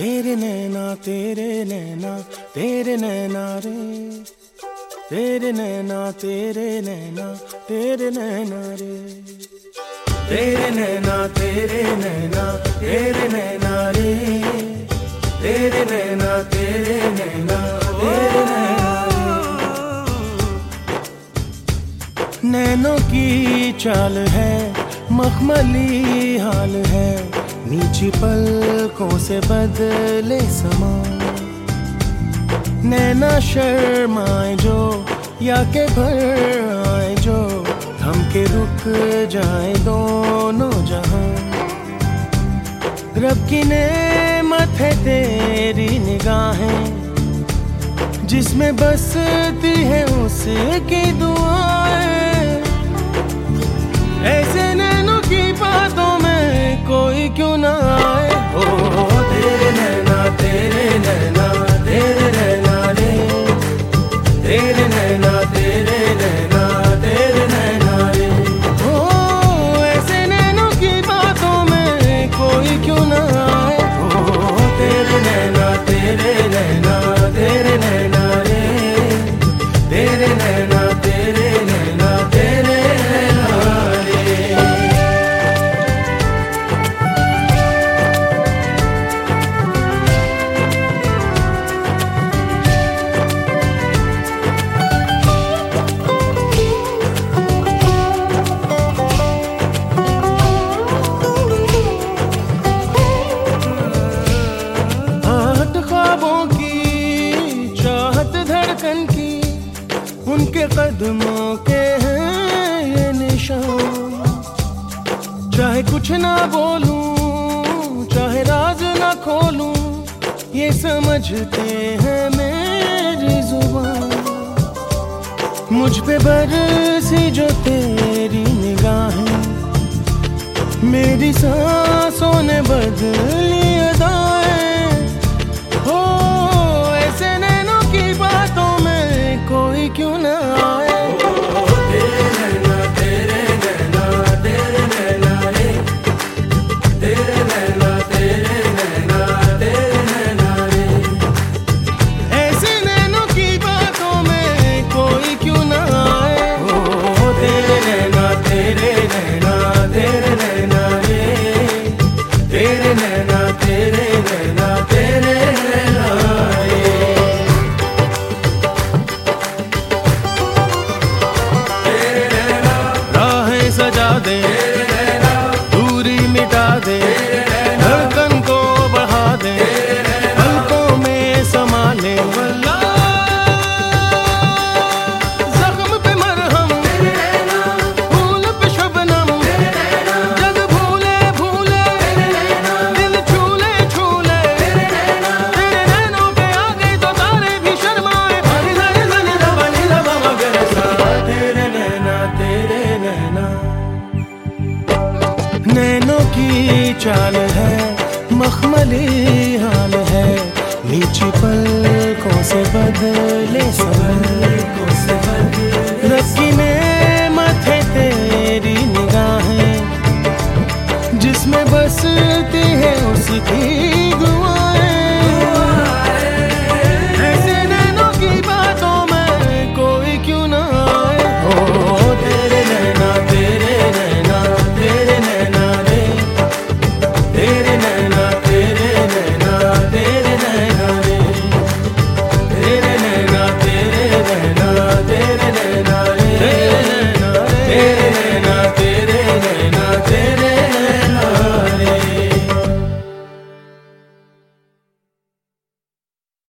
तेरे नैना तेरे नैना तेरे नैना रे, तेरे नैना तेरे नैना तेरे नैना रे, तेरे नैना तेरे नैना तेरे नैना रे, तेरे नैना तेरे नैना तेरे नैना रे। नैनों की चाल है, मखमली हाल है, नीची पलकों से बदले समा। नैना शर्माए जो या के भर आए जो, थम के रुक जाए दोनों जहां। रब की नेमत है तेरी निगाहें, जिसमें बसती है उसकी दुआएं। ऐसे नैनों की बातों में कोई क्यों ना आए। ओ तेरे नैना तेरे नैना तेरे नैना रे, तेरे नैना तेरे नैना तेरे नैना रे। ओ ऐसे नैनों की बातों में कोई क्यों ना आए। ओ तेरे नैना तेरे नैना तेरे नैना रे, तेरे नैना तेरे नैना तेरे नैना रे। उनके कदमों के हैं ये निशान। चाहे कुछ ना बोलूं, चाहे राज ना खोलूं, ये समझते हैं मेरी जुबान। मुझ पे बरसी जो तेरी निगाहें, मेरी सांसों ने बदली अदाएं। हो ऐसे नैनों की बातों में कोई क्यों ना आए। तेरे नैना तेरे नैना तेरे नैना रे, तेरे नैना तेरे नैना तेरे नैना रे। ऐसे नैनों की बातों में कोई क्यों ना आए। ओ तेरे नैना तेरे नैना तेरे नैना रे, तेरे नैना तेरे नैना तेरे नैना रे। सजा दे, दूरी मिटा दे, धड़कन को बढ़ा दे, पलकों में समा ले। जख्म पे मरहम, फूल पे शबनम, जग भूले भूले, दिल छूले छूले। तेरे नैनों पे आ गए तो तारे भी शर्माए। तेरे नैना तेरे नैना। नैनों की चाल है, मखमली हाल है, नीची पलकों से बदले समय।